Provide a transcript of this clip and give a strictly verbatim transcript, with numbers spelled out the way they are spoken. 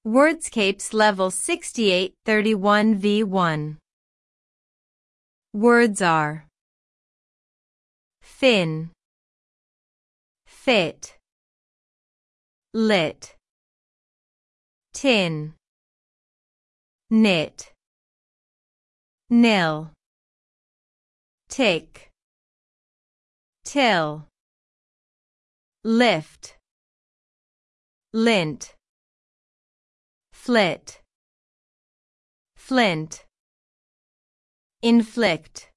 Wordscapes Level sixty-eight thirty-one V one. Words are fin, fit, lit, tin, knit, nil, tick, till, lift, lint, flit, flint, inflict.